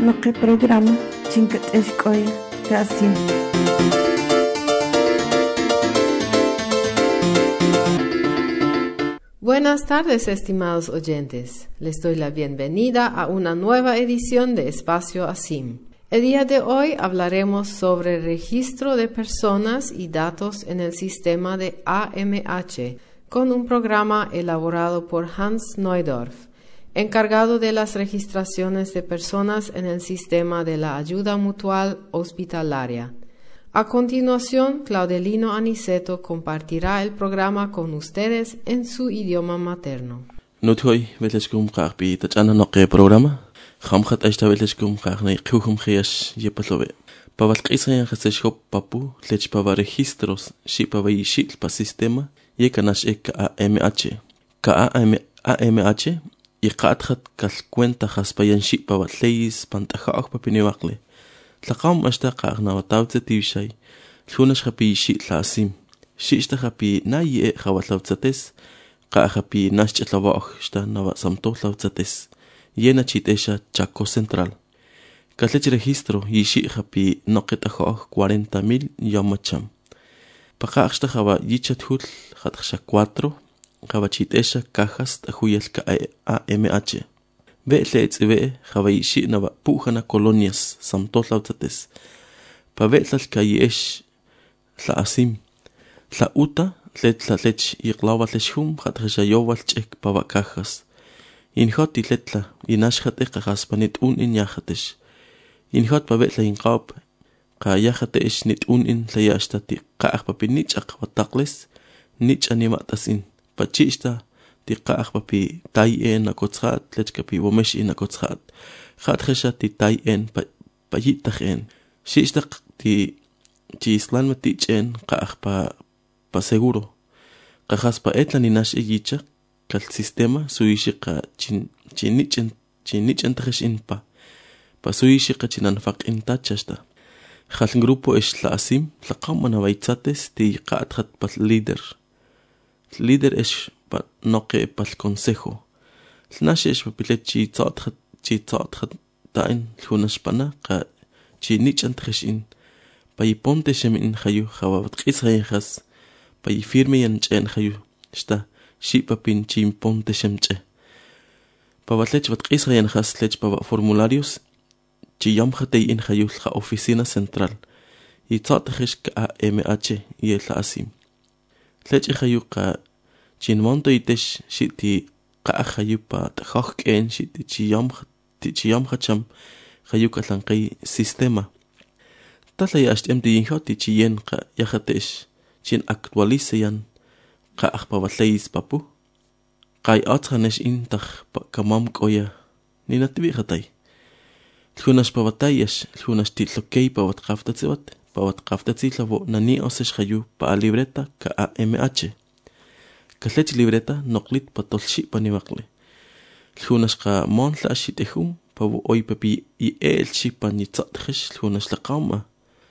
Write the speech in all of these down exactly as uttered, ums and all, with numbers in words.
noqui programa chinkat eshkoya casi. Buenas tardes, estimados oyentes. Les doy la bienvenida a una nueva edición de Espacio ASIM. El día de hoy hablaremos sobre el registro de personas y datos en el sistema de A M H, con un programa elaborado por Hans Neudorf, encargado de las registraciones de personas en el sistema de la ayuda mutual hospitalaria. A continuación, Claudelino Aniceto compartirá el programa con ustedes en su idioma materno. Nuthoy veleskum qarpi tachana noqe programa. Khamkhat ashta veleskum qarnay quhum khiyash yepalobe. Paval qisayan khaseshop papu lech pava registros shi pava yishil pa sistema yekanash ek A M H. Ka A M H iqathat kal cuenta khaspayan shi pava leis pantakhaq papiniwaqle. Tlaqam ashta qarna watawtse tiwishay lhunash khapi shi tlasim shishta khapi naye khawalawtsates qa khapi nash tlawaq shta nawa samto lawtsates yena chitesha Chaco Central kalech registro yishi khapi noqitakhaq cuarenta mil yamacham paqaqshta khawa yichathul khatkhsha cuatro khawa chitesha cajas tajuyal ka A M H Ve leetzwe khawayishi nawa pujana colonias samtol lautzates. Pa vetlal kayesh la asim. La uta letla lech iqlawa lechhum khatresha yowal chek pa cajas. In hot letla inash khat eqas panit un in yahatesh. In hot pa vetla in qab ka yahatesh nit un in la yashtati qaq pa pinich aq wataqles nich animatasin. Pa chishta tiqa papi tai en akotsat lechkapi womesh in akotsat khat khasha ti tai en pa yitach en shishtak ti ti islan mati chen qa pa pa seguro qahas pa etlan inash yicha kal sistema suishi qa chin chinichen chinichen takhish in pa pa suishi qa chinan faq in tachasta khal grupo es la asim laqam ana waitsates ti qa athat pa líder líder es pa noqe pal consejo snashesh papilet chi tsathat chi tsathat tain lunas pana qa chi nichan treshin pa iponte shemin khayu khawat qisay khas pa firme yan chen khayu sta shi papin chi imponte shemche pa watlech wat qisay yan khas lech pa formularios chi yam khatay in khayu kha oficina central i tsathish ka A M H y el asim lech khayu qa chin monto itesh shiti qa khayupa takhok en shiti chiyam ti chiyam khacham khayuka lanqi sistema tala yashtem ti inhoti chiyen qa yahatesh chin actualizayan qa akhpawaleis papu qai athanesh in takh kamam qoya ninatbi khatay lhunash pawatayash lhunash ti lokey pawat qaftatsiwat pawat qaftatsilo nani osesh khayu pa libreta ka A M H Kalech libreta noqlit patolshi paniwaqle. Lhunash qa mon la shitehum pawu oy papi i el shi panitsatkhish lhunash laqama.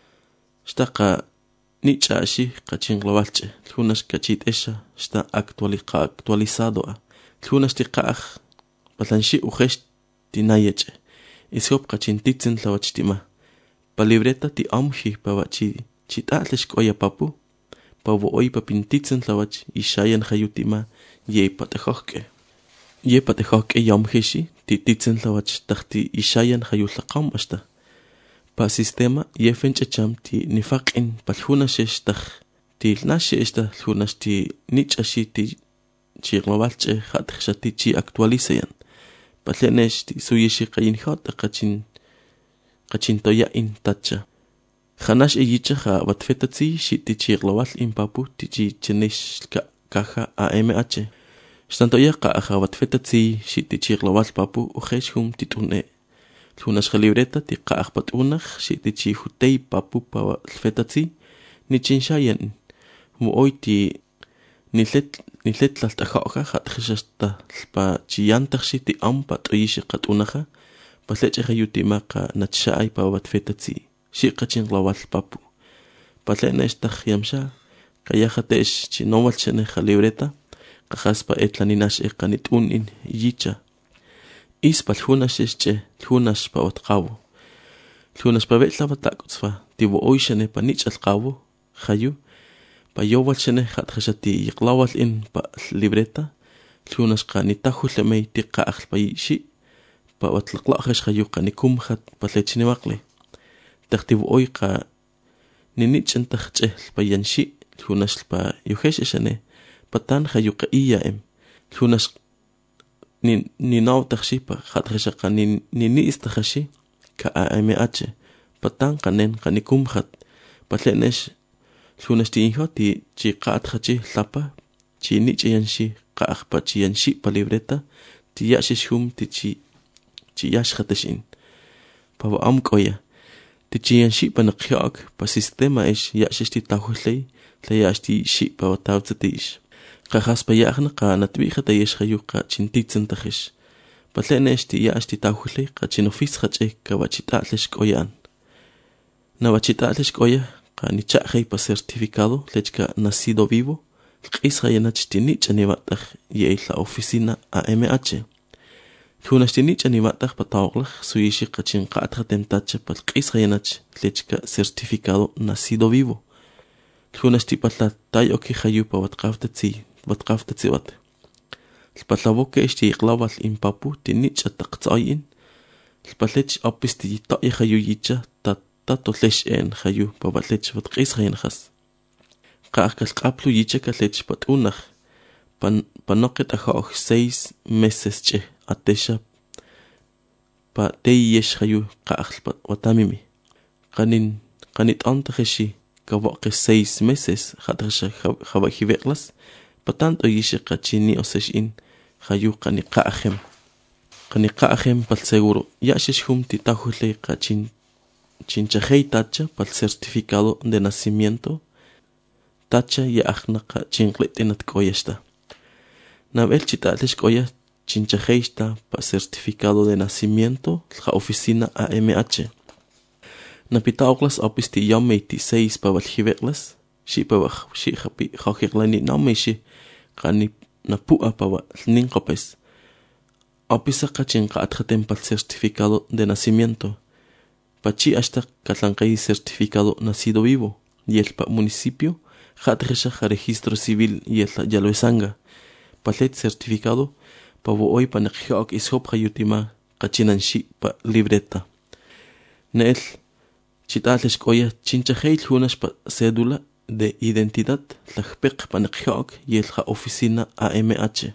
Shtaqa nicha shi qa chinglawalche. Lhunash kachit esha shta actualiqa actualizado. Lhunash tiqaq palanshi ujesh tinayeche. Ishop qachintitzen lawachtima. Pa libreta ti amhi pawachi chitatlesh qoya papu. Pawo oy papintitzen lawach ishayan khayutima ye patahokke ye patahokke yamhishi tititzen lawach takhti ishayan khayulqam ashta pa sistema ye fenchacham ti nifaqin palhuna shestakh ti nasheshta lunashti nichashi ti chigmawalche khatkhshati chi actualizayan palhenesh ti suyishi qayin khot qachin qachin toya in tacha Khanash eyicha kha watfetatsi shiti chiglawal impapu tichi chenish caja A M H. Stanto ya qa kha watfetatsi shiti chiglawal papu ujesh hum titune. Lunas libreta ti qa akhpatunakh shiti chi hutei papu pa fetatsi ni chinshayan. Mu oiti nilet nilet laltakha khat khishasta pa chiyantakh shiti ampat oyish qatunakha pasleche khayutima qa natshai pa watfetatsi. Shiqachin glawal papu. Patlena estakh yamsha kayahatesh chinowal chene libreta qahaspa etlaninash eqanit un in yicha. Ispal hunash esche hunash pa watqawo. Lunas pa vetla batakutsfa tivo oishane pa nich alqawo khayu pa yowal shane khat khashati yiqlawal in pa libreta lunas qani tahulemay tiqa aqlpayishi pa watlaqlaxesh khayu qani kumkhat pa lechiniwaqle taqtivo oiqa ninich antaqche pa yanshi lunas pa yuhesh shane patan khayu qa iya em lunas ni ni naw taxi pa khat khashaqa ni ni istakhashi ka A M H patan qanen qanikum khat patlenesh lunas ti inho ti chi qat khachi lapa chi ni chiyanshi qaq pa chiyanshi pa libreta ti yashishum ti chi chi yash khatashin pa am qoya ti chiyanshi pa naqyak pa sistema ish yashishti tahullay la yashti shi pa tawtsatish qahas pa yaqna qa natbi khatayish khayu qa chintitsen takhish patlenesh ti yashti tahullay qa chinofis khache ka bachitalish qoyan na bachitalish qoya qa ni chaqhay pa certificado lechka nacido vivo qis khayanach tini chaniwataj ye la oficina A M H lunas tini chaniwataj pa tawqlaj suyishi qa chinqat khatentach pa qis khayanach lechka certificado nacido vivo lunas ti patla tay oki khayu pa watqaftatsi watqaftatsi wat Patlawoke ishti iqlawal impapu tini chataqtsayin Patlech apisti ta khayu yicha ta ta tolech en khayu pa batlech wat qis khayan khas qaqal qaplu yicha kalech patunaj pan panoqet ajo seis meses che atesha pa teyesh khayu qaqal pat watamimi qanin qanit anta khashi kawaqe seis meses khatasha khawahiveqlas patanto yishi qachini oseshin khayu qani qaqem qani qaqem pal seguro yashishum titahule qachin chinchajey tacha pal certificado de nacimiento tacha ya akhna qa chinqletinat qoyashta nabel chitalish qoya chinchajeysta pa certificado de nacimiento la oficina A M H napitawqlas apisti yam veintiséis pa valjiveqlas shi pa baj shi khapi khajiqlani nameshi qani napua pa ninqopes apisa qachinqa atqatem pal certificado de nacimiento pachi hasta katlanqay certificado nacido vivo yel pa municipio khatresha registro civil yel yalwesanga palet certificado pa hoy pa naqhiok ishop khayutima qachinanshi pa libreta nel chitalish qoya chinchajey hunash pa cédula de identidad lajpeq pa naqhiok yel kha oficina A M H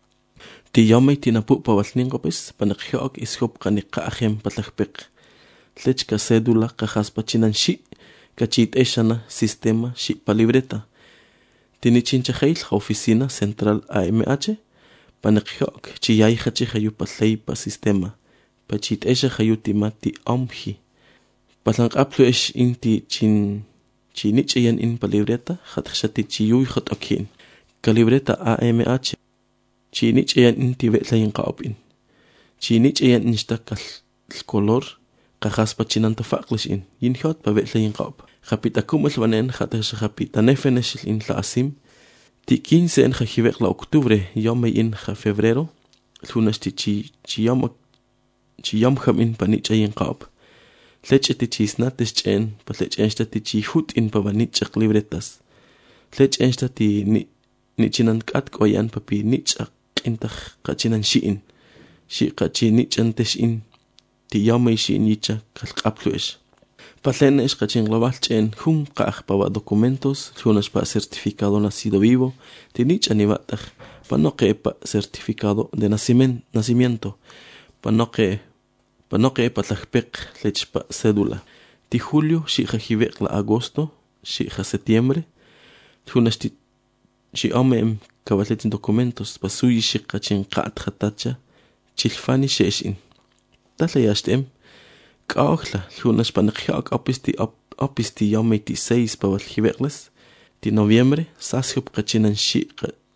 ti yamay tinapu pa walninqopes pa naqhiok ishop qaniqa ajem pa lajpeq lechka cédula qajas pa chinanshi kachit eshana sistema shi pa libreta tini chinchajey kha oficina central A M H pa naqhiok chi yay khachi khayu pa ley pa sistema pa chit esha khayutima ti amhi palanqaplu esh inti chin chinichayan in pa libreta khatkhati chiyuy khatokin ka libreta A M H chinichayan inti vetlayin qaopin chinichayan instakal color qajas pa chinanta faqlish in yinhot pa vetlayin qaop khapitakum alwanen khatasha khapita nefenesh in la asim ti quince en khajiveq la octubre yomay in kha febrero lunas ti chi chiyam chiyam kham in panichayin qaop lech ti chisnates chen pa lech ensta ti chi hut in pa vanitchaq libretas lech ensta ti ni ni chinan kat qoyan papi nichaq intaq qachinan shiin shi qachini chantesh in ti yamay shiin yicha qalqapluesh patlenesh qachin global chen hum qaq pa documentos lunas pa certificado nacido vivo ti nichanibataq panoqe pa certificado de nacimiento nacimiento panoqe panoqe pa tlajpeq lech pa cédula ti julio shi khajiveq la agosto shi kha septiembre lunas ti shi amem kabalet documentos pa suyi shi qachin qat khatacha chilfani sheshin tatlayashtem qaokhla lunas pa naqhiak apisti apisti yom veintiséis pa valjiveqlas ti noviembre sashup qachinan shi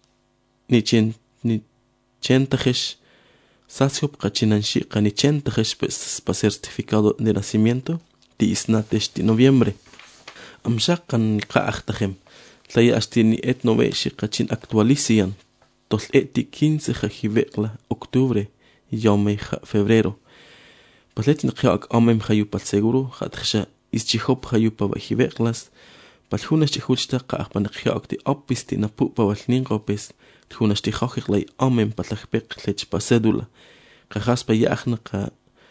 ni chen ni chentajesh sashup qachinan shi qani chentajesh pa certificado de nacimiento ti isnatesh ti noviembre amshaqan qaaqtajem tlaya astini etnove shi qachin actualician tol eti quince khajiveqla octubre yom febrero Palet nqiaq amem khayupa seguro khatkhsha ischikhop khayupa bajiveqlas palhunas chihulsta qaqpan nqiaq ti oppisti napupa walninqopes thunas ti khoqiqlay amem patlajpeq lech pasedula qahaspa yaqna qa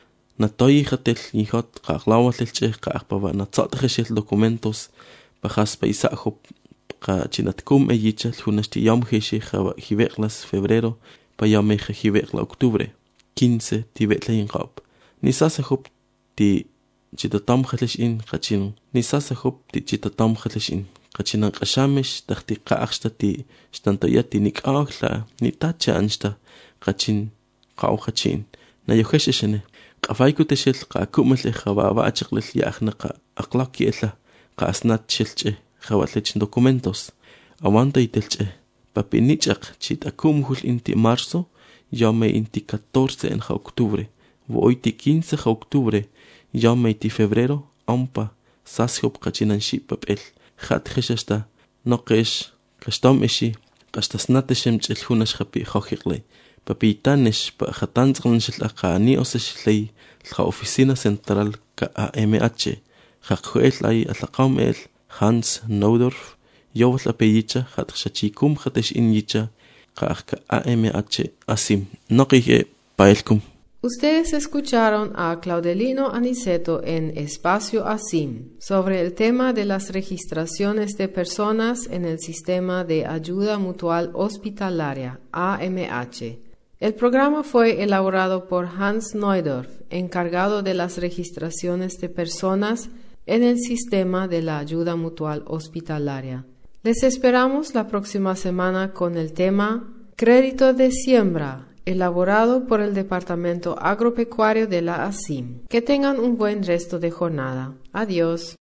natoy khatel nihot qaqlawalche qaqpa natsatkhshel documentos pahaspa isahop qa chinatkum eyicha thunas ti yom heshi khawa jiveqlas febrero pa yom jiveqla octubre quince ti betlayin qop nisasahop ti chitatam khalish in qachin nisasahop ti chitatam khalish in qachinan qashamish taqti qaqshta ti stantayati nik'aqla nitacha ansta qachin qaw qachin nayoheshene qafayku teshel qakumal khawa achiqlil yaqna qa aqlaki ela qasnat chilche khawalech documentos awanta itelche papinichaq chitakum hul inti marzo llame inti catorce en octubre voiti quince de octubre llame inti febrero ampa sashop qachinan shipapel khat khishasta noqesh qastam ishi qastasnateshem chilhunash khapi khoqiqle papitanesh pa khatanzqnshil aqani oseshlei la oficina central ka A M H khaqel ay alaqam el Hans Neudorf yowal apeyicha khatxachikum khatesh inyicha qaqka A M H asim noqige paelkum. Ustedes escucharon a Claudelino Aniceto en Espacio ASIM sobre el tema de las registraciones de personas en el Sistema de Ayuda Mutual Hospitalaria, A M H. El programa fue elaborado por Hans Neudorf, encargado de las registraciones de personas en el Sistema de la Ayuda Mutual Hospitalaria. Les esperamos la próxima semana con el tema Crédito de Siembra, elaborado por el Departamento Agropecuario de la ASIM. Que tengan un buen resto de jornada. Adiós.